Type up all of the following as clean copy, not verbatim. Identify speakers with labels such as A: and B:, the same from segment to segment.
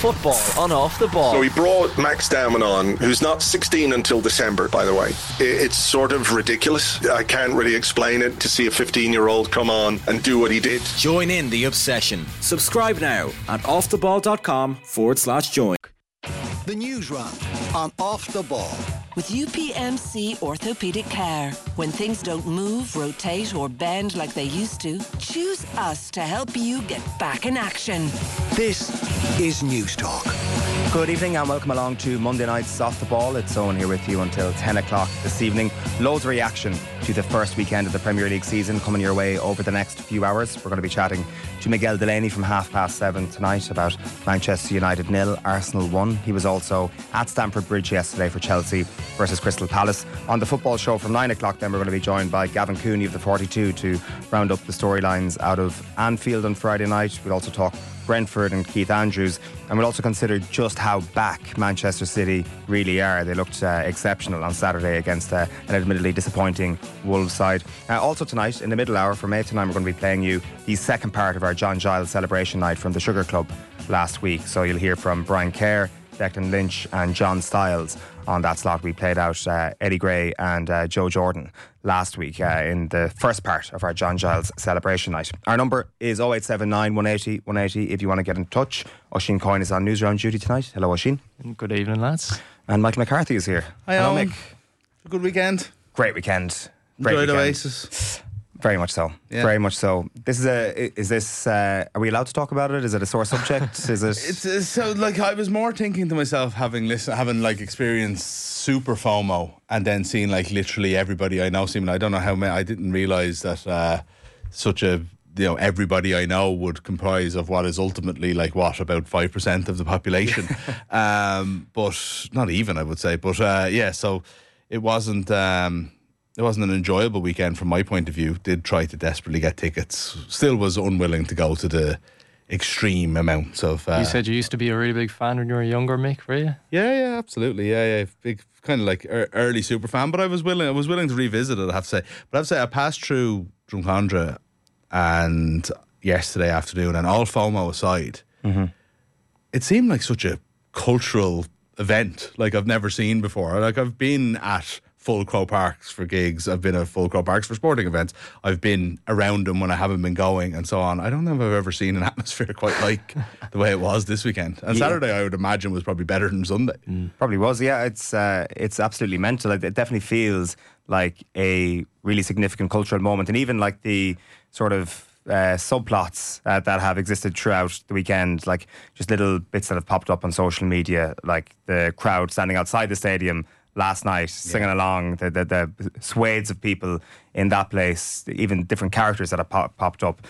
A: Football on Off the Ball.
B: So he brought Max Damon on, who's not 16 until December, by the way. It's sort of ridiculous. I can't really explain it, to see a 15-year-old come on and do what he did.
C: Join in the obsession. Subscribe now at offtheball.com/join.
D: The News Round on Off the Ball.
E: With UPMC Orthopaedic Care. When things don't move, rotate or bend like they used to, choose us to help you get back in action.
D: This is News Talk.
F: Good evening and welcome along to Monday night's Off the Ball. It's Owen here with you until 10 o'clock this evening. Loads of reaction to the first weekend of the Premier League season coming your way over the next few hours. We're going to be chatting to Miguel Delaney from 7:30 tonight about Manchester United 0, Arsenal 1. He was also at Stamford Bridge yesterday for Chelsea versus Crystal Palace. On the football show from 9 o'clock then we're going to be joined by Gavin Cooney of the 42 to round up the storylines out of Anfield on Friday night. We'll also talk Brentford and Keith Andrews, and we'll also consider just how back Manchester City really are. They looked exceptional on Saturday against an admittedly disappointing Wolves side. Also tonight, in the middle hour from 8 to 9, we're going to be playing you the second part of our John Giles celebration night from the Sugar Club last week. So you'll hear from Brian Kerr, Declan Lynch and John Stiles on that slot. We played out Eddie Gray and Joe Jordan last week in the first part of our John Giles celebration night. Our number is 0879 180 180 if you want to get in touch. Oisin Coyne is on Newsround duty tonight. Hello, Oisin.
G: Good evening, lads.
F: And Michael McCarthy is here.
H: Hi,
F: hello,
H: Owen.
F: Mick.
H: A good weekend.
F: Great weekend. Great
H: Enjoyed
F: weekend.
H: Oasis.
F: Very much so.
H: Yeah.
F: Very much so. Are we allowed to talk about it? Is it a sore subject? Is it?
H: It's so like I was more thinking to myself, having experienced super FOMO, and then seeing like literally everybody I know. I don't know how many. I didn't realise that everybody I know would comprise of what is ultimately about 5% of the population. But not even, I would say. But so it wasn't. It wasn't an enjoyable weekend from my point of view. Did try to desperately get tickets. Still was unwilling to go to the extreme amounts of...
G: you said you used to be a really big fan when you were younger, Mick, were you?
H: Yeah, absolutely. Yeah. Big, kind of like early super fan. But I was willing to revisit it, I have to say. But I have to say, I passed through Drumcondra and yesterday afternoon, and all FOMO aside, it seemed like such a cultural event like I've never seen before. Like I've been at Full Crow Parks for gigs. I've been at Full Crow Parks for sporting events. I've been around them when I haven't been going and so on. I don't know if I've ever seen an atmosphere quite like the way it was this weekend. And Saturday, I would imagine, was probably better than Sunday.
F: Probably was, yeah. It's absolutely mental. It definitely feels like a really significant cultural moment. And even like the sort of subplots that have existed throughout the weekend, like just little bits that have popped up on social media, like the crowd standing outside the stadium last night singing along, the swathes of people in that place, even different characters that have popped up.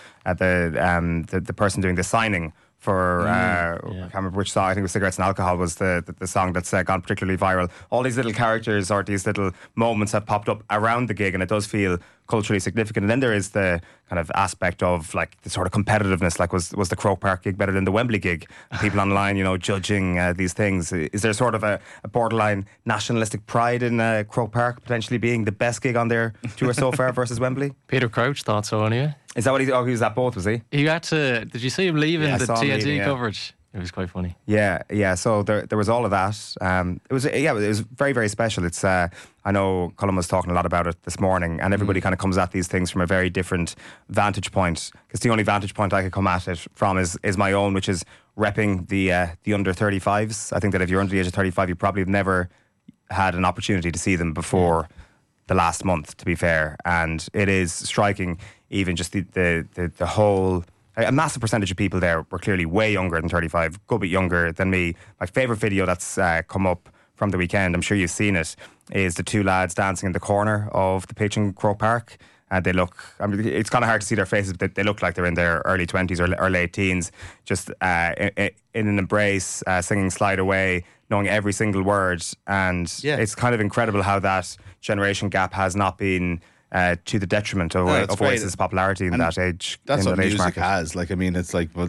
F: The person doing the signing for I can't remember which song. I think it was Cigarettes and Alcohol was the song that's gone particularly viral. All these little characters or these little moments have popped up around the gig, and it does feel culturally significant. And then there is the kind of aspect of like the sort of competitiveness, like was the Croke Park gig better than the Wembley gig? People online, judging these things. Is there sort of a borderline nationalistic pride in Croke Park potentially being the best gig on their tour so far versus Wembley?
G: Peter Crouch thought so anyway.
F: Is that what he was at both, was he?
G: He had to, did you see him leaving the TNT
F: leaving,
G: coverage? It was quite funny.
F: Yeah. So there was all of that. It was very, very special. It's I know Colin was talking a lot about it this morning, and everybody kind of comes at these things from a very different vantage point. Because the only vantage point I could come at it from is my own, which is repping the under 35s. I think that if you're under the age of 35, you probably have never had an opportunity to see them before the last month, to be fair. And it is striking, even just the whole. A massive percentage of people there were clearly way younger than 35, good bit younger than me. My favourite video that's come up from the weekend, I'm sure you've seen it, is the two lads dancing in the corner of the pitch in Croke Park. They look, it's kind of hard to see their faces, but they look like they're in their early 20s or late teens, just in an embrace, singing Slide Away, knowing every single word. And it's kind of incredible how that generation gap has not been to the detriment of Oasis' popularity in that age.
H: That's what music
F: market
H: has. Like, I mean, it's like, well,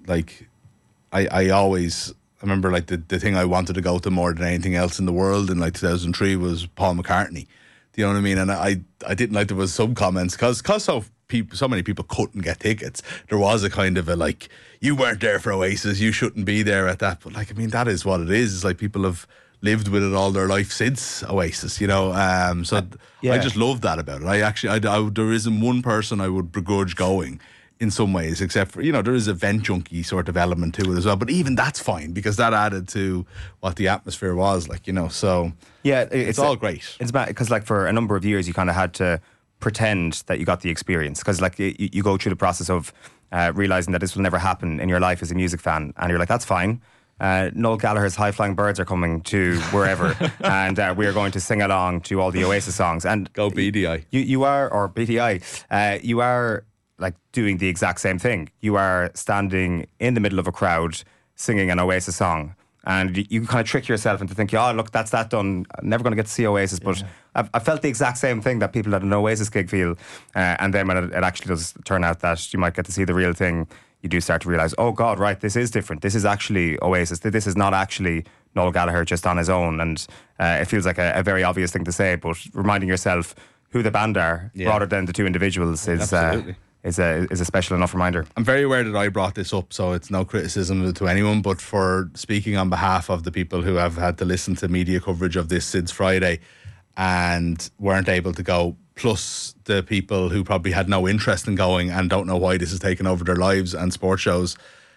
H: I always, I remember like the thing I wanted to go to more than anything else in the world in like 2003 was Paul McCartney. Do you know what I mean? And I didn't like there was some comments because so so many people couldn't get tickets. There was a kind of a like, you weren't there for Oasis, you shouldn't be there at that. But like, I mean, that is what it is. It's like people have lived with it all their life since Oasis, you know. So I just love that about it. I actually, there isn't one person I would begrudge going in some ways, except for, you know, there is a vent junkie sort of element to it as well. But even that's fine, because that added to what the atmosphere was like, you know. So
F: yeah,
H: it's all great.
F: It's bad because like for a number of years you kind of had to pretend that you got the experience, because like you go through the process of realising that this will never happen in your life as a music fan, and you're like, that's fine. Noel Gallagher's High Flying Birds are coming to wherever, and we are going to sing along to all the Oasis songs. And
H: go BDI.
F: You are, or BDI, you are like doing the exact same thing. You are standing in the middle of a crowd singing an Oasis song, and you kind of trick yourself into thinking, oh look, that's that done, I'm never going to get to see Oasis. But I felt the exact same thing that people at an Oasis gig feel, and then when it actually does turn out that you might get to see the real thing, you do start to realise, oh God, right, this is different. This is actually Oasis. This is not actually Noel Gallagher just on his own. And it feels like a very obvious thing to say, but reminding yourself who the band are rather than the two individuals is a special enough reminder.
H: I'm very aware that I brought this up, so it's no criticism to anyone, but for speaking on behalf of the people who have had to listen to media coverage of this Sid's Friday and weren't able to go, plus the people who probably had no interest in going and don't know why this has taken over their lives and sports shows,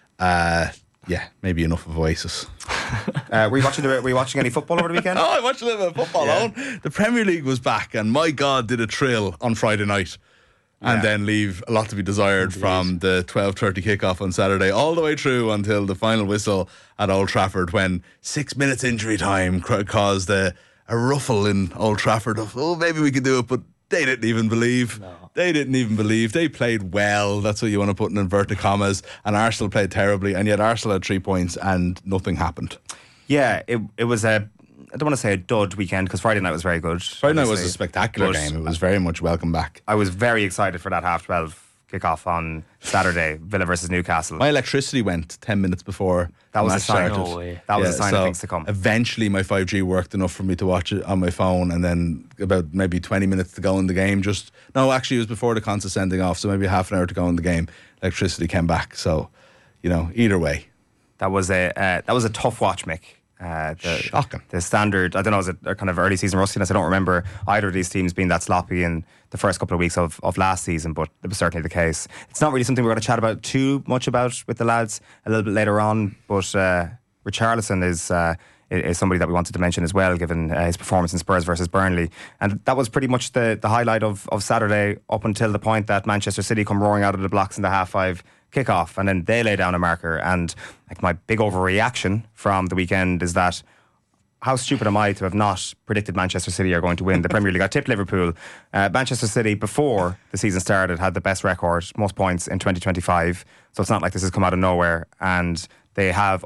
H: maybe enough of Oasis.
F: Were you watching any football over the weekend?
H: Oh, I watched a little bit of football. The Premier League was back, and my God, did it thrill on Friday night. And then leave a lot to be desired from the 12:30 kickoff on Saturday all the way through until the final whistle at Old Trafford, when 6 minutes injury time caused a ruffle in Old Trafford of, oh, maybe we could do it, but they didn't even believe. No. They didn't even believe. They played well. That's what you want to put in inverted commas. And Arsenal played terribly, and yet Arsenal had 3 points and nothing happened.
F: Yeah, it was I don't want to say a dud weekend, because Friday night was very good.
H: Friday night was a spectacular game. It was very much welcome back.
F: I was very excited for that 12:30 kickoff on Saturday, Villa versus Newcastle.
H: My electricity went 10 minutes before
F: that was
H: the match started.
G: No way.
F: That was a sign of things to come.
H: Eventually my 5G worked enough for me to watch it on my phone, and then about maybe 20 minutes to go in the game. Actually it was before the concert sending off, so maybe half an hour to go in the game. Electricity came back, so, you know, either way.
F: That was a tough watch, Mick.
H: Shocking.
F: The standard, I don't know, is it a kind of early season rustiness? I don't remember either of these teams being that sloppy in the first couple of weeks of last season, but it was certainly the case. It's not really something we're going to chat about too much about with the lads a little bit later on, but Richarlison is somebody that we wanted to mention as well, given his performance in Spurs versus Burnley. And that was pretty much the highlight of Saturday, up until the point that Manchester City come roaring out of the blocks in the half-5 kickoff, and then they lay down a marker. And like, my big overreaction from the weekend is that, how stupid am I to have not predicted Manchester City are going to win the Premier League? I tipped Liverpool. Manchester City, before the season started, had the best record, most points in 2025. So it's not like this has come out of nowhere. And they have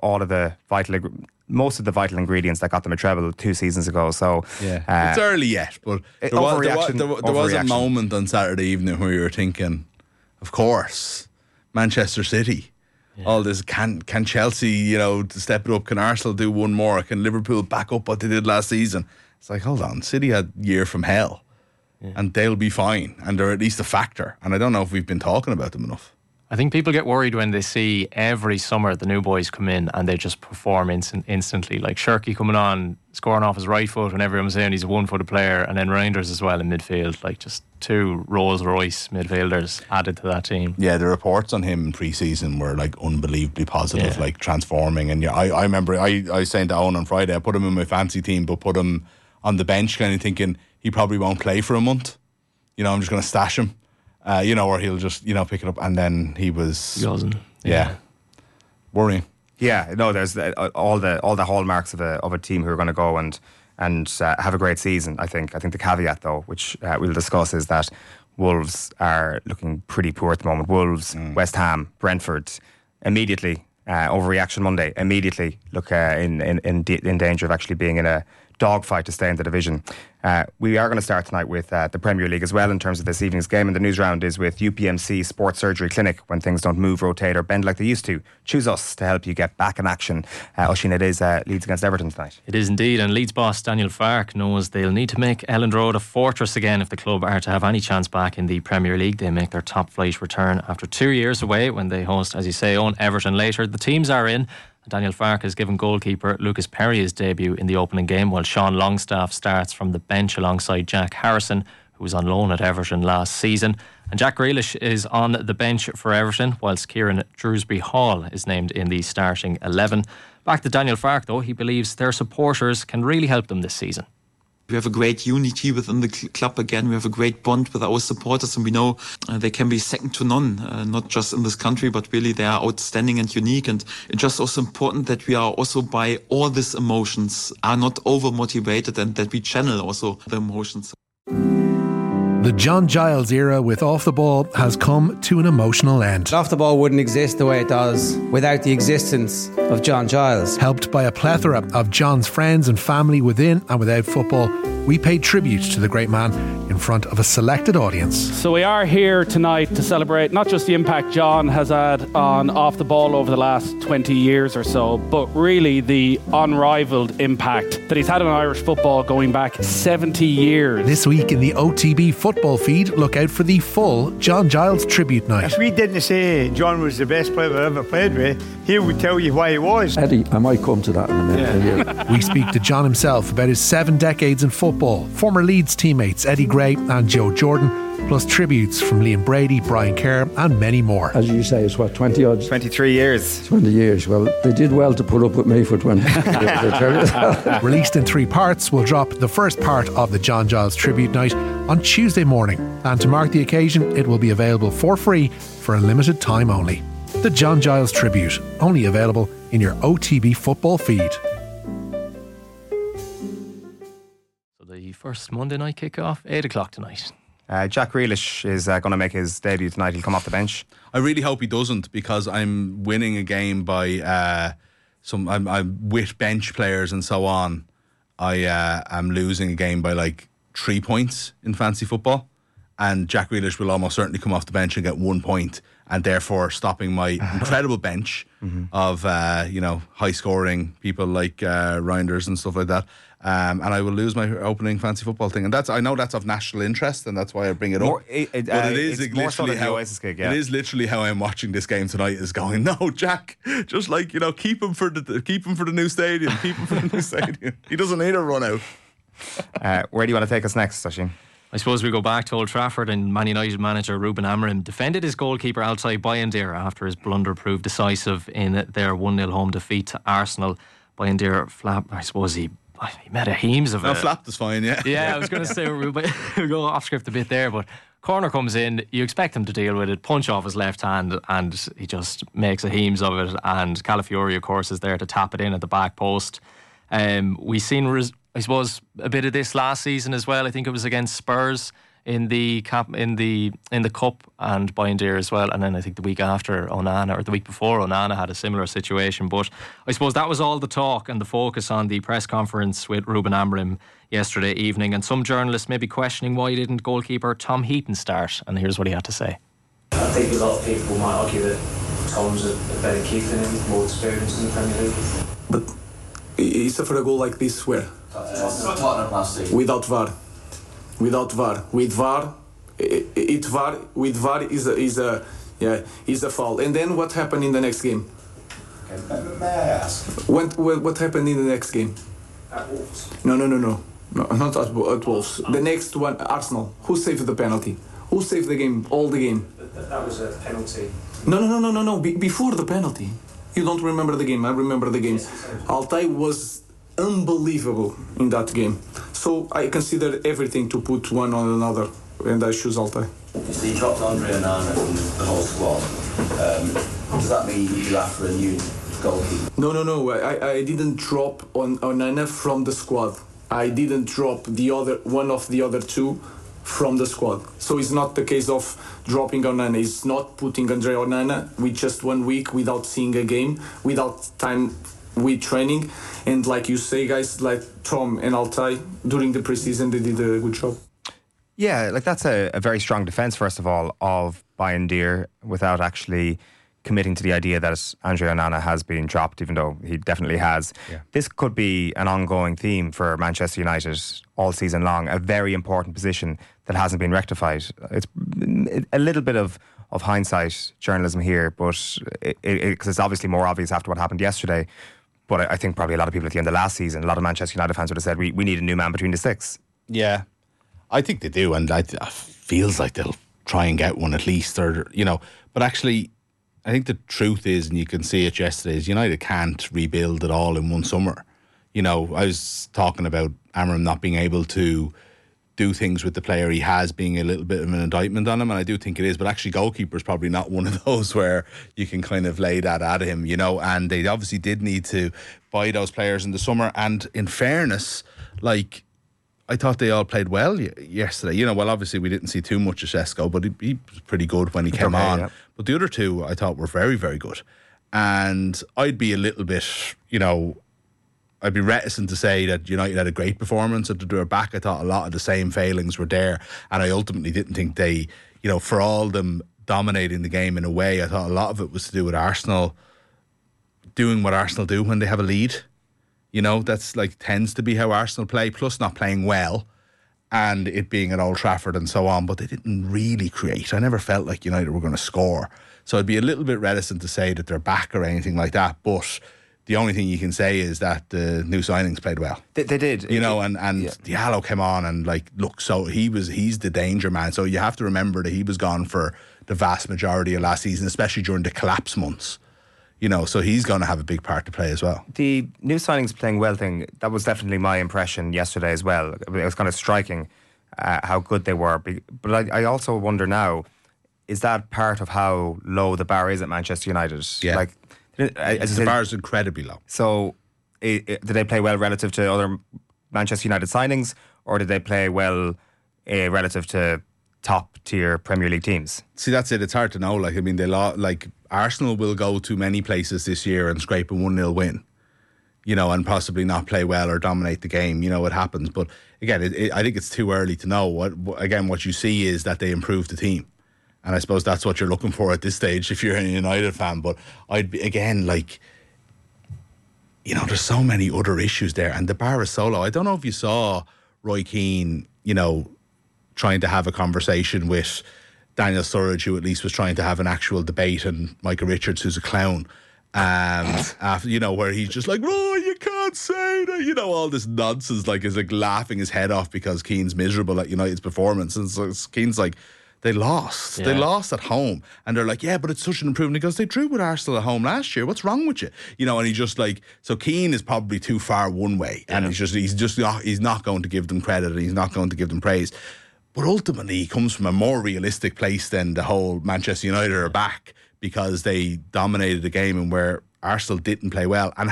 F: most of the vital ingredients that got them a treble 2 seasons ago. So
H: it's early yet, but there was a moment on Saturday evening where you were thinking, of course, Manchester City. All this, can Chelsea, you know, to step it up? Can Arsenal do one more? Can Liverpool back up what they did last season? It's like, hold on, City had a year from hell, and they'll be fine, and they're at least a factor. And I don't know if we've been talking about them enough.
G: I think people get worried when they see every summer the new boys come in and they just perform instantly. Like Shirky coming on, scoring off his right foot when everyone's saying he's a one-footed player, and then Reinders as well in midfield. Like, just 2 Rolls Royce midfielders added to that team.
H: Yeah, the reports on him in pre-season were like unbelievably positive, like transforming. And I remember I was saying to Owen on Friday, I put him in my fancy team, but put him on the bench, kind of thinking he probably won't play for a month. You know, I'm just going to stash him. Or he'll just, pick it up, and then he wasn't. Yeah. Worrying.
F: Yeah, no, there's all the hallmarks of a team who are going to go and have a great season. I think the caveat, though, which we'll discuss, is that Wolves are looking pretty poor at the moment. Wolves, West Ham, Brentford, immediately overreaction Monday. Immediately look in danger of actually being in a dogfight to stay in the division. We are going to start tonight with the Premier League as well in terms of this evening's game, and the news round is with UPMC Sports Surgery Clinic. When things don't move, rotate or bend like they used to, choose us to help you get back in action. Oisín, it is Leeds against Everton tonight.
G: It is indeed, and Leeds boss Daniel Farke knows they'll need to make Elland Road a fortress again if the club are to have any chance back in the Premier League. They make their top flight return after 2 years away when they host, as you say, own Everton later. The teams are in. Daniel Farke has given goalkeeper Lucas Perry his debut in the opening game, while Sean Longstaff starts from the bench alongside Jack Harrison, who was on loan at Everton last season. And Jack Grealish is on the bench for Everton, whilst Kieran Drewsbury Hall is named in the starting 11. Back to Daniel Farke, though, he believes their supporters can really help them this season.
A: We have a great unity within the club again. We have a great bond with our supporters, and we know they can be second to none, not just in this country, but really they are outstanding and unique. And it's just also important that we are also, by all these emotions, are not over-motivated, and that we channel also the emotions.
I: The John Giles era with Off the Ball has come to an emotional end.
J: Off the Ball wouldn't exist the way it does without the existence of John Giles.
I: Helped by a plethora of John's friends and family within and without football, we paid tribute to the great man in front of a selected audience.
K: So we are here tonight to celebrate not just the impact John has had on Off the Ball over the last 20 years or so, but really the unrivaled impact that he's had on Irish football going back 70 years.
I: This week in the OTB football feed, look out for the full John Giles tribute night.
L: If we didn't say John was the best player I ever played with, he would tell you why he was.
M: Eddie, I might come to that in a minute.
I: Yeah. We speak to John himself about his 7 decades in football, former Leeds teammates Eddie Gray and Joe Jordan, plus tributes from Liam Brady, Brian Kerr and many more.
M: As you say, it's what, 20 odd?
F: 23 years.
M: 20 years. Well, they did well to put up with me for 20 years.
I: Released in 3 parts, we'll drop the first part of the John Giles tribute night on Tuesday morning, and to mark the occasion it will be available for free for a limited time only. The John Giles tribute, only available in your OTB football feed.
G: The first Monday night kick-off, 8 o'clock tonight.
F: Jack Grealish is going to make his debut tonight. He'll come off the bench.
H: I really hope he doesn't, because I'm winning a game by I'm with bench players and so on. I am losing a game by like 3 points in fantasy football, and Jack Grealish will almost certainly come off the bench and get 1 point, and therefore stopping my incredible bench of high scoring people like Reinders and stuff like that. And I will lose my opening fantasy football thing, and I know that's of national interest, and that's why I bring it up. It is literally how I'm watching this game tonight. Is going, no, Jack, just like keep him for the new stadium. Keep him for the new stadium. He doesn't need a run out.
F: Where do you want to take us next, Oisín?
G: I suppose we go back to Old Trafford, and Man United manager Ruben Amorim defended his goalkeeper Altay Bayındır after his blunder proved decisive in their 1-0 home defeat to Arsenal. Bayındır flapped, I suppose he made a heames of it.
H: No, flapped is fine, yeah.
G: Yeah, I was going to say we'll go off script a bit there, but corner comes in, you expect him to deal with it, punch off his left hand, and he just makes a heames of it, and Calafiori, of course, is there to tap it in at the back post. We've seen, I suppose, a bit of this last season as well. I think it was against Spurs in the cup, and Bayındır as well, and then I think the week after Onana, or the week before, Onana had a similar situation. But I suppose that was all the talk and the focus on the press conference with Ruben Amorim yesterday evening, and some journalists may be questioning why didn't goalkeeper Tom Heaton start, and here's what he had to say.
N: I think a lot of people might argue that Tom's a better keeper than him, more experienced in the Premier League.
O: But he suffered a goal like this where?
N: Tottenham last season.
O: Without VAR. With VAR is a foul. And then what happened in the next game?
N: May I ask?
O: What happened in the next game?
N: At Wolves.
O: No, not at Wolves. The next one, Arsenal. Who saved the penalty? Who saved the game? All the game.
N: That was a penalty.
O: No. Before the penalty. You don't remember the game. I remember the game. Altay was unbelievable in that game. So I consider everything to put one on another, and I choose Altay.
N: So you dropped Andre Onana from the whole squad. Does that mean you're after a new goalkeeper?
O: No. I didn't drop Onana from the squad. I didn't drop one of the other two from the squad. So it's not the case of dropping Onana. It's not putting Andre Onana with just 1 week without seeing a game, without time with training, and like you say, guys like Tom and Altai during the preseason, they did a good job.
F: Yeah, like that's a very strong defence, first of all, of Bayern Deer without actually committing to the idea that Andre Onana has been dropped, even though he definitely has. Yeah. This could be an ongoing theme for Manchester United all season long, a very important position that hasn't been rectified. It's a little bit of hindsight journalism here, but because it's obviously more obvious after what happened yesterday. But I think probably a lot of people at the end of last season, a lot of Manchester United fans would have said, we need a new man between the sticks.
H: Yeah, I think they do, and it feels like they'll try and get one at least, or but actually I think the truth is, and you can see it yesterday, is United can't rebuild it all in one summer. I was talking about Amram not being able to do things with the player he has being a little bit of an indictment on him, and I do think it is, but actually goalkeeper is probably not one of those where you can kind of lay that at him, and they obviously did need to buy those players in the summer, and in fairness, like, I thought they all played well yesterday. Well, obviously we didn't see too much of Šeško, but he was pretty good when he came on. Yeah. But the other two I thought were very, very good. And I'd be a little bit, I'd be reticent to say that United had a great performance at their back. I thought a lot of the same failings were there. And I ultimately didn't think they, for all them dominating the game in a way, I thought a lot of it was to do with Arsenal doing what Arsenal do when they have a lead. That's tends to be how Arsenal play, plus not playing well and it being at Old Trafford and so on, but they didn't really create. I never felt like United were going to score. So I'd be a little bit reticent to say that they're back or anything like that, but the only thing you can say is that the new signings played well.
F: They did.
H: And Diallo came on and look, so he's the danger man. So you have to remember that he was gone for the vast majority of last season, especially during the collapse months. So he's going to have a big part to play as well.
F: The new signings playing well thing, that was definitely my impression yesterday as well. It was kind of striking how good they were. But I also wonder now, is that part of how low the bar is at Manchester United?
H: Yeah. The bar is incredibly low.
F: So did they play well relative to other Manchester United signings, or did they play well relative to top tier Premier League teams?
H: See, that's it. It's hard to know. Arsenal will go to many places this year and scrape a 1-0 win, and possibly not play well or dominate the game. It happens. But again, I think it's too early to know. What you see is that they improved the team. And I suppose that's what you're looking for at this stage if you're a United fan. But I'd be, again, there's so many other issues there. And the bar is so low. I don't know if you saw Roy Keane, trying to have a conversation with Daniel Sturridge, who at least was trying to have an actual debate, and Micah Richards, who's a clown, after, where he's just like, Roy, you can't say that, all this nonsense, is laughing his head off because Keane's miserable at United's performance. And so Keane's like, they lost. Yeah. They lost at home. And they're like, yeah, but it's such an improvement because they drew with Arsenal at home last year. What's wrong with you? And he just so Keane is probably too far one way. Yeah. And he's not going to give them credit, and he's not going to give them praise. But ultimately, he comes from a more realistic place than the whole Manchester United are back, because they dominated the game and where Arsenal didn't play well and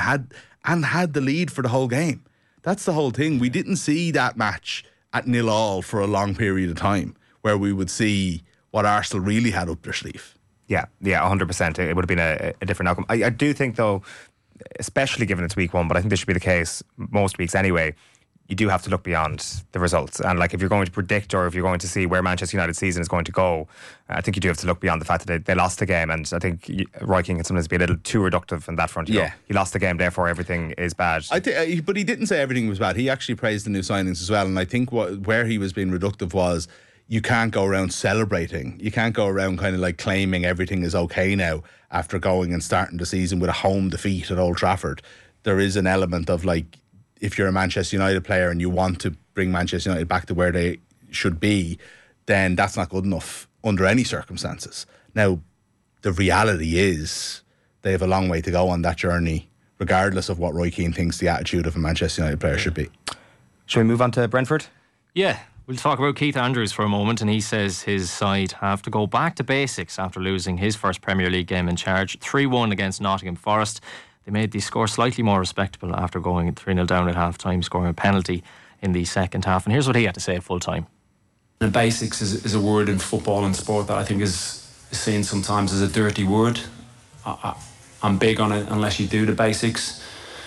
H: had the lead for the whole game. That's the whole thing. We didn't see that match at 0-0 for a long period of time, where we would see what Arsenal really had up their sleeve.
F: Yeah, 100%. It would have been a different outcome. I do think, though, especially given it's week one, but I think this should be the case most weeks anyway, you do have to look beyond the results. And if you're going to predict, or if you're going to see where Manchester United's season is going to go, I think you do have to look beyond the fact that they lost the game. And I think Roy Keane can sometimes be a little too reductive in that front. He lost the game, therefore everything is bad.
H: But he didn't say everything was bad. He actually praised the new signings as well. And I think where he was being reductive was, you can't go around celebrating. You can't go around kind of claiming everything is okay now after going and starting the season with a home defeat at Old Trafford. There is an element of if you're a Manchester United player and you want to bring Manchester United back to where they should be, then that's not good enough under any circumstances. Now, the reality is they have a long way to go on that journey, regardless of what Roy Keane thinks the attitude of a Manchester United player should be.
F: Shall we move on to Brentford?
G: Yeah. We'll talk about Keith Andrews for a moment, and he says his side have to go back to basics after losing his first Premier League game in charge, 3-1 against Nottingham Forest. They made the score slightly more respectable after going 3-0 down at half-time, scoring a penalty in the second half. And here's what he had to say at full-time.
P: The basics is a word in football and sport that I think is seen sometimes as a dirty word. I'm big on it unless you do the basics.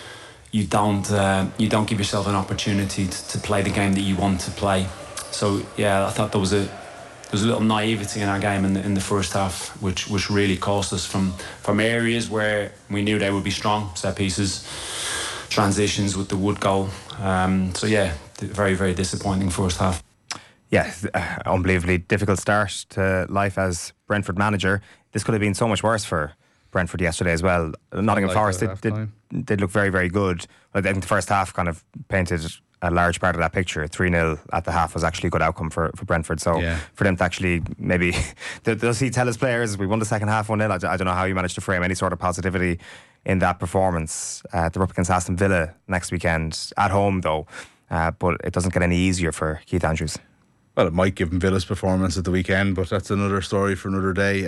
P: you don't give yourself an opportunity to play the game that you want to play. So yeah, I thought there was a little naivety in our game in the first half, which really cost us from areas where we knew they would be strong, set pieces, transitions with the Wood goal. So yeah, very, very disappointing first half.
F: Yeah, unbelievably difficult start to life as Brentford manager. This could have been so much worse for Brentford yesterday as well. Nottingham Forest did look very, very good. I think the first half kind of painted a large part of that picture. 3-0 at the half was actually a good outcome for Brentford. So for them to actually maybe, does he tell his players, we won the second half 1-0? I don't know how you managed to frame any sort of positivity in that performance. They're up against Aston Villa next weekend, at home though, but it doesn't get any easier for Keith Andrews.
H: Well, it might give him Villa's performance at the weekend, but that's another story for another day.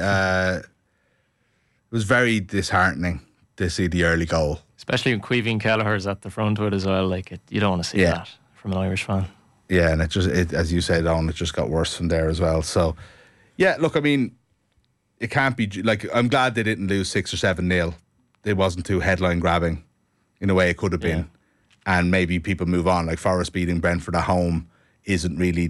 H: It was very disheartening to see the early goal.
G: Especially when Caoimhín Kelleher's at the front of it as well. You don't want to see that from an Irish fan.
H: Yeah, and it as you said, Owen, it just got worse from there as well. So, yeah, look, I mean, it can't be, I'm glad they didn't lose 6 or 7-0. It wasn't too headline grabbing in a way it could have been. And maybe people move on. Like Forest beating Brentford at home isn't really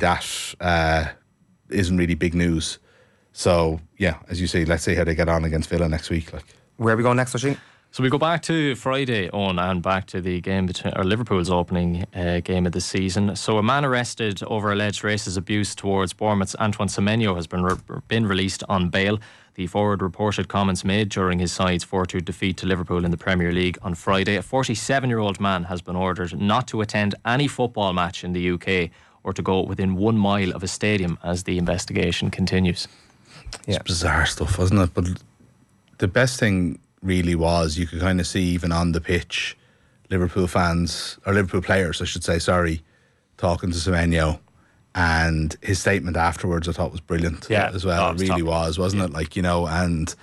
H: big news. So, yeah, as you say, let's see how they get on against Villa next week.
F: Where are we going next, Oisin?
G: So we go back to Friday on and back to the game between Liverpool's opening game of the season. So a man arrested over alleged racist abuse towards Bournemouth's Antoine Semenyo has been released on bail. The forward reported comments made during his side's 4-2 defeat to Liverpool in the Premier League on Friday. A 47-year-old man has been ordered not to attend any football match in the UK or to go within 1 mile of a stadium as the investigation continues.
H: It's bizarre stuff, wasn't it? But the best thing really was you could kind of see even on the pitch Liverpool fans, or Liverpool players I should say, talking to Semenyo, and his statement afterwards I thought was brilliant as well. It really was, wasn't it? And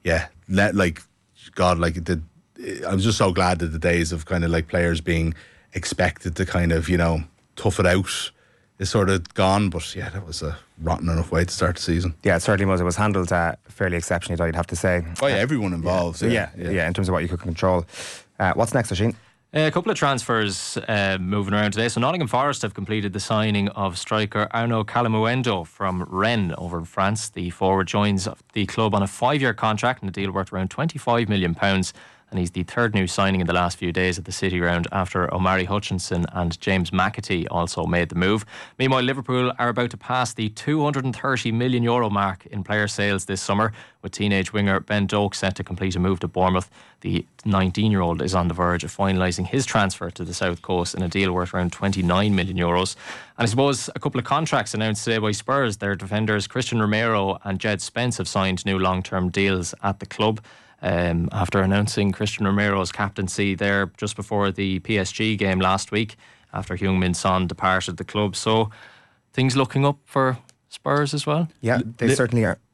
H: I was just so glad that the days of kind of players being expected to kind of tough it out is sort of gone. But yeah, that was a rotten enough way to start the season.
F: Yeah, it certainly was. It was handled fairly exceptionally, I'd have to say.
H: Oh yeah, everyone involved.
F: Yeah, in terms of what you could control. What's next, Oisin?
G: A couple of transfers moving around today. So Nottingham Forest have completed the signing of striker Arnaud Calamuendo from Rennes over in France. The forward joins the club on a 5-year contract and a deal worth around £25 million. And he's the third new signing in the last few days at the City Ground after Omari Hutchinson and James McAtee also made the move. Meanwhile, Liverpool are about to pass the €230 million mark in player sales this summer, with teenage winger Ben Doak set to complete a move to Bournemouth. The 19-year-old is on the verge of finalising his transfer to the South Coast in a deal worth around €29 million. And I suppose a couple of contracts announced today by Spurs. Their defenders Christian Romero and Jed Spence have signed new long-term deals at the club. After announcing Christian Romero's captaincy there just before the PSG game last week, after Heung-min Son departed the club. So things looking up for Spurs as well?
F: Yeah, they certainly are.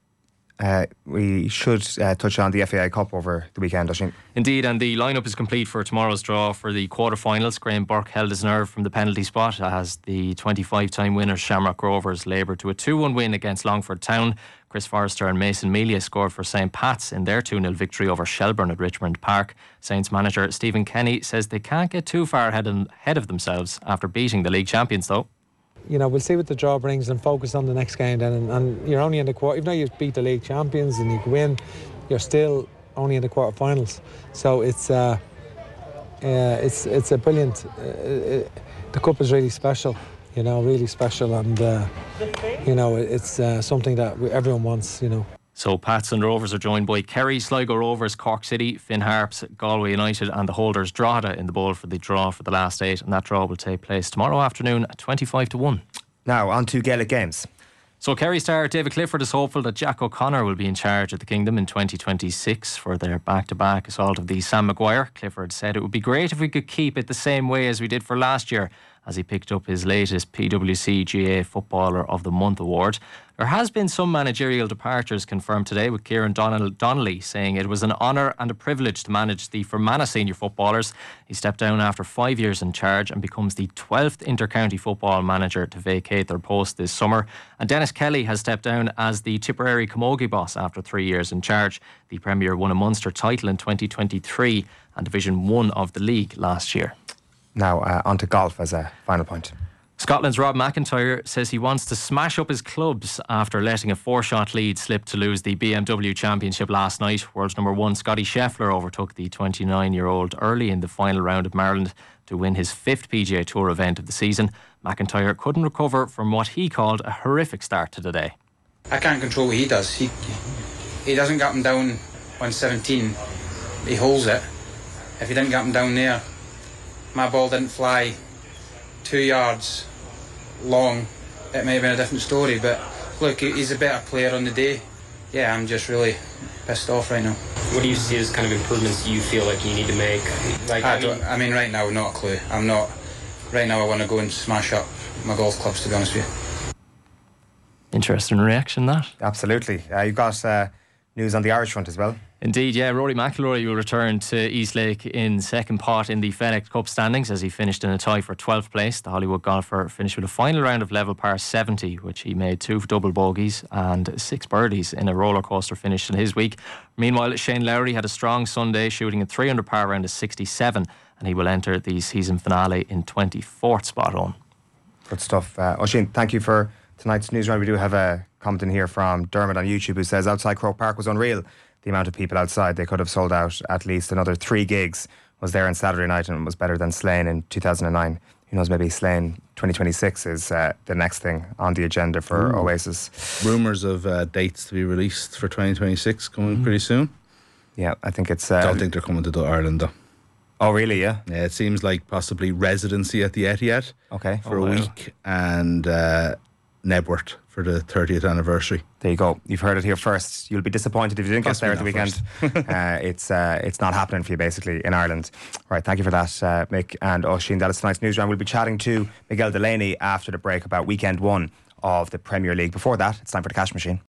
F: We should touch on the FAI Cup over the weekend, I think.
G: Indeed, and the lineup is complete for tomorrow's draw for the quarter-finals. Graham Burke held his nerve from the penalty spot as the 25-time winners Shamrock Rovers laboured to a 2-1 win against Longford Town. Chris Forrester and Mason Melia scored for St Pat's in their 2-0 victory over Shelbourne at Richmond Park. Saints manager Stephen Kenny says they can't get too far ahead of themselves after beating the league champions though.
Q: We'll see what the draw brings and focus on the next game then. And you're only in the quarter, even though you beat the league champions and you can win, you're still only in the quarterfinals. So it's a brilliant. The cup is really special, really special, and it's something that everyone wants,
G: So Pats and Rovers are joined by Kerry, Sligo Rovers, Cork City, Finn Harps, Galway United and the holders Drogheda in the bowl for the draw for the last 8, and that draw will take place tomorrow afternoon at 25-1.
F: Now on to Gaelic games.
G: So Kerry star David Clifford is hopeful that Jack O'Connor will be in charge of the Kingdom in 2026 for their back-to-back assault of the Sam Maguire. Clifford said it would be great if we could keep it the same way as we did for last year as he picked up his latest PwC GA Footballer of the Month award. There has been some managerial departures confirmed today, with Kieran Donnelly saying it was an honour and a privilege to manage the Fermanagh senior footballers. He stepped down after 5 years in charge and becomes the 12th inter-county football manager to vacate their post this summer. And Dennis Kelly has stepped down as the Tipperary Camogie boss after 3 years in charge. The Premier won a Munster title in 2023 and Division 1 of the league last year.
F: Now on to golf as a final point.
G: Scotland's Rob McIntyre says he wants to smash up his clubs after letting a 4-shot lead slip to lose the BMW Championship last night. World's number 1 Scotty Scheffler overtook the 29-year-old early in the final round of Maryland to win his 5th PGA Tour event of the season. McIntyre couldn't recover from what he called a horrific start to the day.
R: I can't control what he does. He doesn't get him down on 17. He holds it. If he didn't get him down there, my ball didn't fly 2 yards long, it may have been a different story. But look, he's a better player on the day. Yeah, I'm just really pissed off right now.
S: What do you see as kind of improvements you feel like you need to make?
R: I mean, right now, not a clue. I'm not. Right now, I want to go and smash up my golf clubs, to be honest with you.
G: Interesting reaction, that.
F: Absolutely. You've got news on the Irish front as well.
G: Indeed, yeah. Rory McIlroy will return to Eastlake in second pot in the FedEx Cup standings as he finished in a tie for 12th place. The Hollywood golfer finished with a final round of level par 70, which he made 2 double bogeys and 6 birdies in a roller coaster finish in his week. Meanwhile, Shane Lowry had a strong Sunday, shooting a 3 under par round of 67, and he will enter the season finale in 24th spot on.
F: Good stuff. Oisín, thank you for tonight's news round. We do have a comment in here from Dermot on YouTube who says outside Croke Park was unreal. The amount of people outside, they could have sold out at least another 3 gigs. Was there on Saturday night and was better than Slane in 2009. Who knows, maybe Slane 2026 is the next thing on the agenda for Oasis.
H: Rumours of dates to be released for 2026 coming pretty soon.
F: Yeah, I think it's...
H: I don't think they're coming to Ireland though.
F: Oh really, yeah?
H: Yeah, it seems like possibly residency at the Etihad for a week, and Nebworth for the 30th anniversary.
F: There you go. You've heard it here first. You'll be disappointed if you didn't get there at the weekend. It's not happening for you basically in Ireland. Right, thank you for that, Mick and Oisín. That is tonight's news round. We'll be chatting to Miguel Delaney after the break about weekend 1 of the Premier League. Before that, it's time for the Cash Machine.